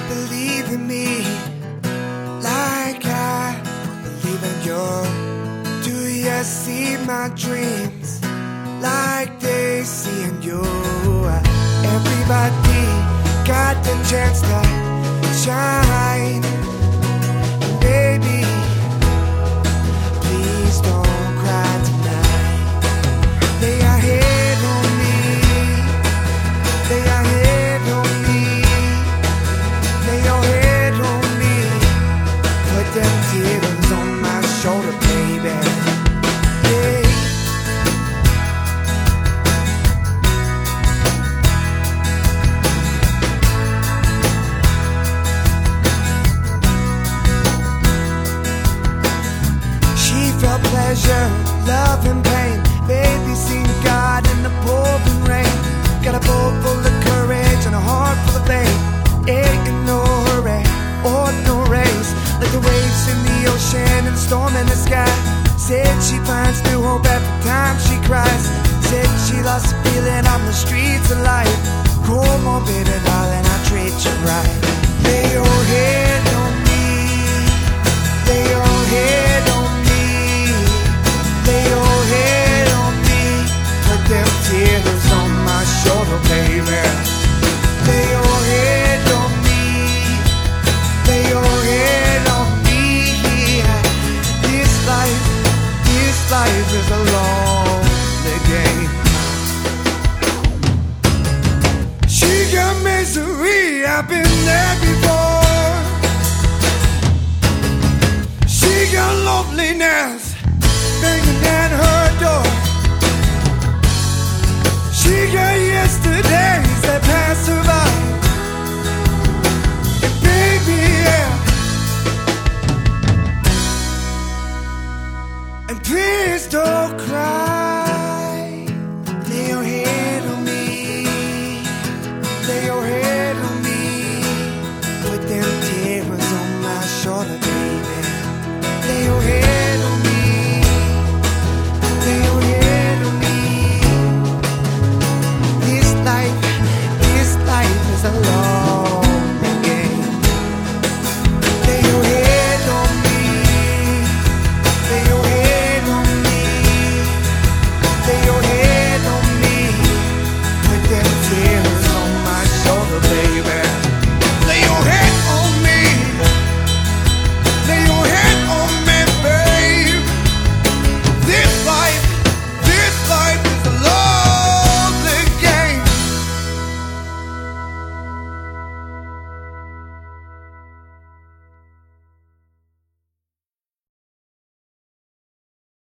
believe in me like I believe in you? Do you see my dreams like they see in you? Everybody got the chance to shine. Baby, please don't cry tonight. Lay your head on me. Lay your head on me. Lay your head on me. Put them tears on my shoulder, baby. Yeah. Felt pleasure, love and pain. Baby, seen God in the pouring rain. Got a boat full of courage and a heart full of faith. Ain't in no hurry or no race. Like the waves in the ocean and the storm in the sky. Said she finds new hope every time she cries. Said she lost the feeling on the streets of life. Come on, baby, darling, I'll treat you right. Lay your head on me. Lay your head on me. Lay your head on me. Put them tears on my shoulder, baby. Lay your head on me. Lay your head on me. This life is a lonely game. She got misery, I've been there before. She got loneliness banging at her door. She got yesterdays that pass her by.